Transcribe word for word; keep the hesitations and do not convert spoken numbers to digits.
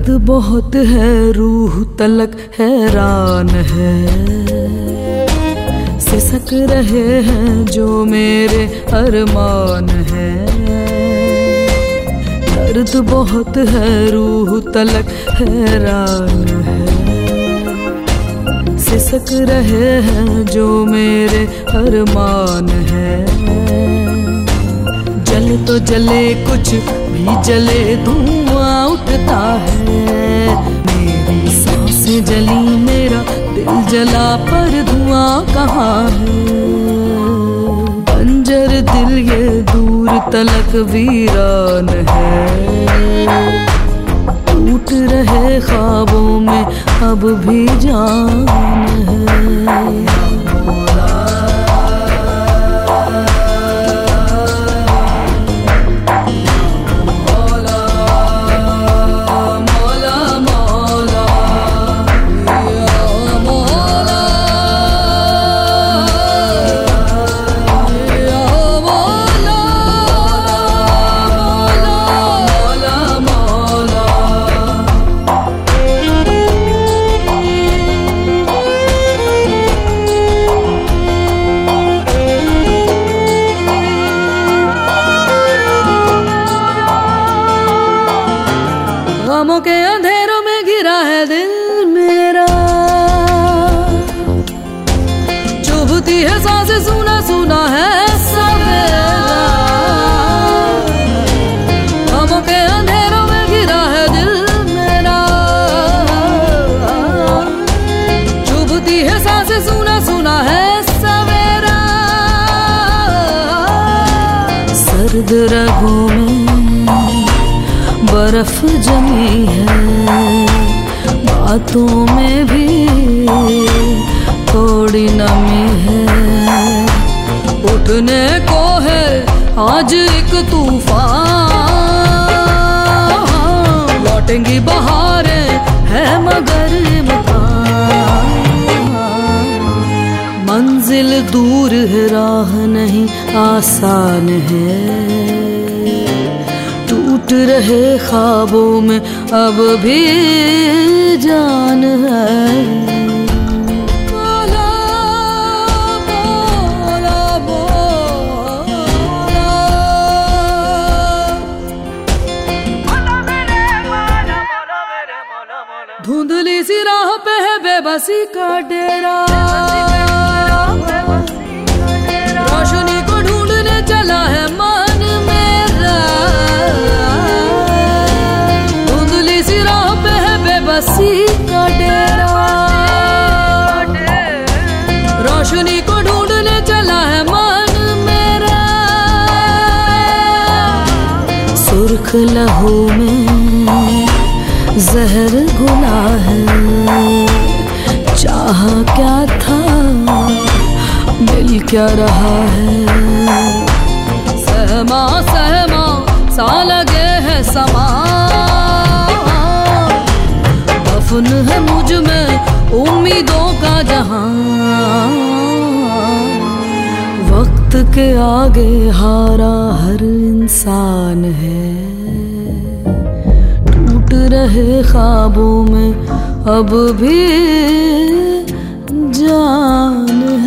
दर्द बहुत है, रूह तलक हैरान है। सिसक रहे हैं जो मेरे अरमान है। दर्द बहुत है, रूह तलक हैरान है। सिसक रहे हैं जो मेरे अरमान है। जले तो जले कुछ भी जले, धुआं उठता है। मेरी सांसें जली, मेरा दिल जला, पर धुआं कहाँ है। बंजर दिल ये दूर तलक वीरान है। टूट रहे ख्वाबों में अब भी जान है। गमों के अंधेरों में घिरा है दिल मेरा। चुभती है सांसें, सुना सुना है सवेरा। गमों के अंधेरों में घिरा है दिल मेरा। चुभती है सांसें, सुना सुना है सवेरा। सर्द रगों में बर्फ जमी है। बातों में भी थोड़ी नमी है। उठने को है आज एक तूफान। लौटेंगी बहारें है मगर इम्तिहान। मंजिल दूर है, राह नहीं आसान है। टूट रहे ख्वाबों में अब भी जान है। बोला, बोला, बोला। धुंधली सी राह पे है बेबसी का डेरा। रोशनी को ढूंढने चला है मन मेरा। धुंधली सी राह पे है बेबसी का डेरा। रोशनी को ढूंढने चला है मन मेरा। सुर्ख लहू में जहर घुला है। चाह क्या था, मिल क्या रहा है। सहमा सहमा सा लगे है समा। दफन है मुझ में उम्मीदों का जहां। वक्त के आगे हारा हर इंसान है। टूट रहे ख्वाबों में अब भी जान